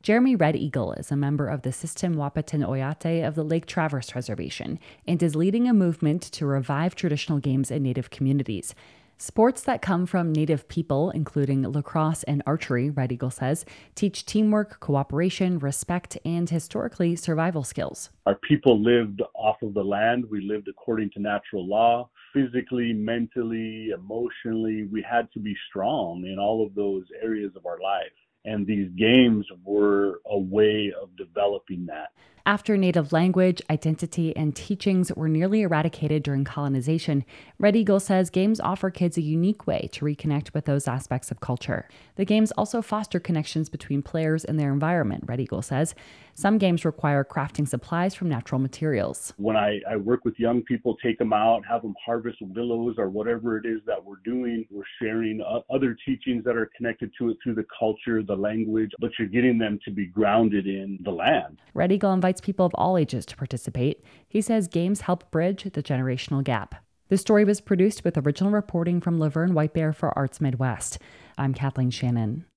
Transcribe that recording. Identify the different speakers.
Speaker 1: Jeremy Red Eagle is a member of the System Wahpeton Oyate of the Lake Traverse Reservation and is leading a movement to revive traditional games in Native communities. Sports that come from Native people, including lacrosse and archery, Red Eagle says, teach teamwork, cooperation, respect, and historically survival skills.
Speaker 2: Our people lived off of the land. We lived according to natural law. Physically, mentally, emotionally, we had to be strong in all of those areas of our life. And these games were a way of developing that.
Speaker 1: After Native language, identity, and teachings were nearly eradicated during colonization, Red Eagle says games offer kids a unique way to reconnect with those aspects of culture. The games also foster connections between players and their environment, Red Eagle says. Some games require crafting supplies from natural materials.
Speaker 2: When I work with young people, take them out, have them harvest willows or whatever it is that we're doing, we're sharing other teachings that are connected to it through the culture, the language, but you're getting them to be grounded in the land.
Speaker 1: Red Eagle invites people of all ages to participate. He says games help bridge the generational gap. The story was produced with original reporting from Laverne Whitebear for Arts Midwest. I'm Kathleen Shannon.